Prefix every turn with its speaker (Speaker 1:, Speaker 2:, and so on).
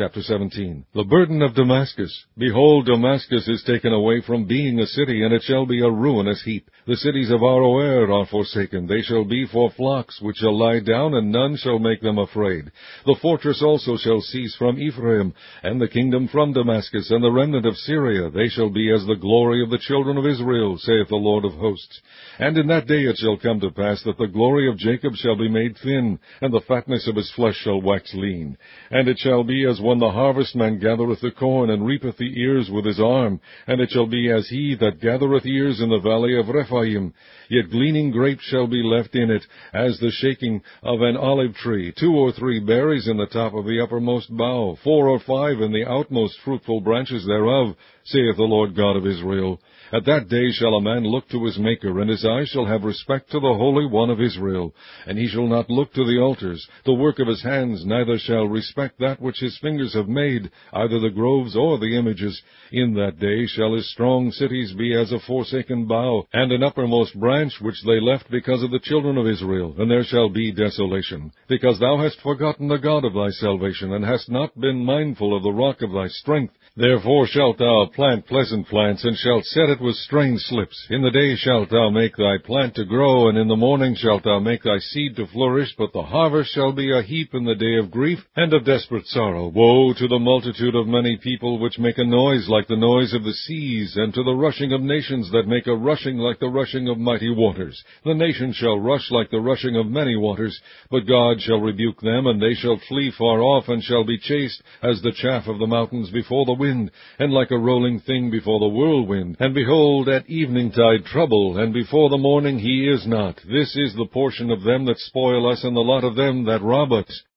Speaker 1: Chapter 17. The burden of Damascus. Behold, Damascus is taken away from being a city, and it shall be a ruinous heap. The cities of Aroer are forsaken. They shall be for flocks, which shall lie down, and none shall make them afraid. The fortress also shall cease from Ephraim, and the kingdom from Damascus, and the remnant of Syria. They shall be as the glory of the children of Israel, saith the Lord of hosts. And in that day it shall come to pass that the glory of Jacob shall be made thin, and the fatness of his flesh shall wax lean. And it shall be as when the harvestman gathereth the corn, and reapeth the ears with his arm. And it shall be as he that gathereth ears in the valley of Rephaim. Yet gleaning grapes shall be left in it, as the shaking of an olive tree. 2 or 3 berries in the top of the uppermost bough, 4 or 5 in the outmost fruitful branches thereof, saith the Lord God of Israel. At that day shall a man look to his Maker, and his eyes shall have respect to the Holy One of Israel. And he shall not look to the altars, the work of his hands, neither shall respect that which his fingers have made, either the groves or the images. In that day shall his strong cities be as a forsaken bough, and an uppermost branch which they left because of the children of Israel. And there shall be desolation, because thou hast forgotten the God of thy salvation, and hast not been mindful of the rock of thy strength. Therefore shalt thou plant pleasant plants, and shalt set it with strange slips. In the day shalt thou make thy plant to grow, and in the morning shalt thou make thy seed to flourish, but the harvest shall be a heap in the day of grief and of desperate sorrow. Woe to the multitude of many people which make a noise like the noise of the seas, and to the rushing of nations that make a rushing like the rushing of mighty waters. The nations shall rush like the rushing of many waters, but God shall rebuke them, and they shall flee far off, and shall be chased as the chaff of the mountains before the wind, and like a rolling thing before the whirlwind. And behold, at eveningtide trouble, and before the morning he is not. This is the portion of them that spoil us, and the lot of them that rob us.